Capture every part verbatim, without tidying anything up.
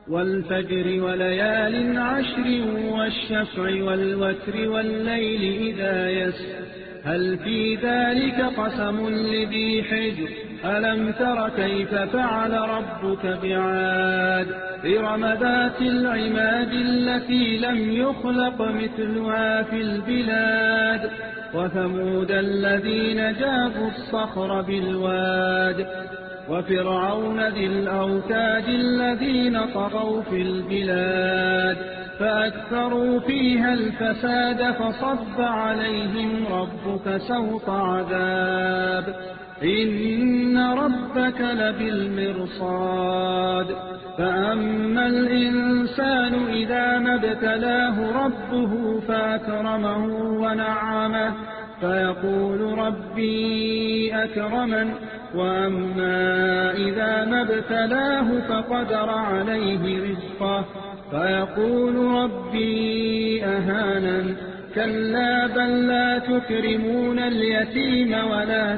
والفجر وليال عشر والشفع والوتر والليل إذا يسر هل في ذلك قسم لذي حجر ألم تر كيف فعل ربك بعاد إرم ذات العماد التي لم يخلق مثلها في البلاد وثمود الذين جابوا الصخر بالواد وفرعون ذي الأوتاد الذين طغوا في البلاد فأكثروا فيها الفساد فصب عليهم ربك سوط عذاب إن ربك لبالمرصاد فأما الإنسان إذا ما ابتلاه ربه فأكرمه ونعمه فيقول ربي أكرمن وأما إذا ما ابتلاه فقدر عليه رزقه فيقول ربي أهانن كلا بل لا تكرمون اليتيم ولا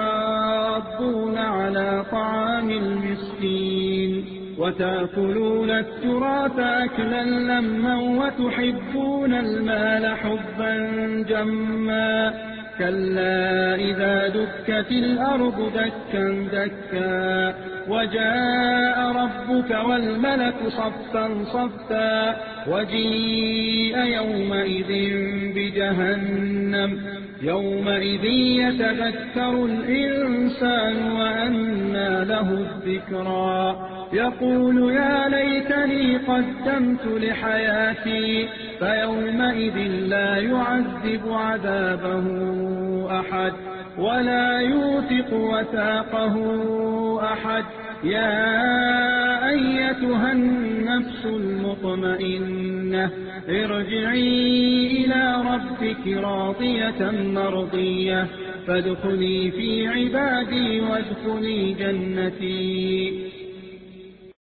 تحاضون على طعام المسكين وتأكلون التراث أكلا لما وتحبون المال حبا جما كلا إذا دكت الأرض دكا دكا وجاء ربك والملك صفا صفا وجيء يومئذ بجهنم يومئذ يتذكر الإنسان وأنى له الذكرى يقول يا ليتني قدمت لحياتي فيومئذ لا يعذب عذابه أحد ولا يوثق وثاقه أحد يا أيتها النفس المطمئنة ارجعي إلى ربك راضية مرضية فادخلي في عبادي وادخلي جنتي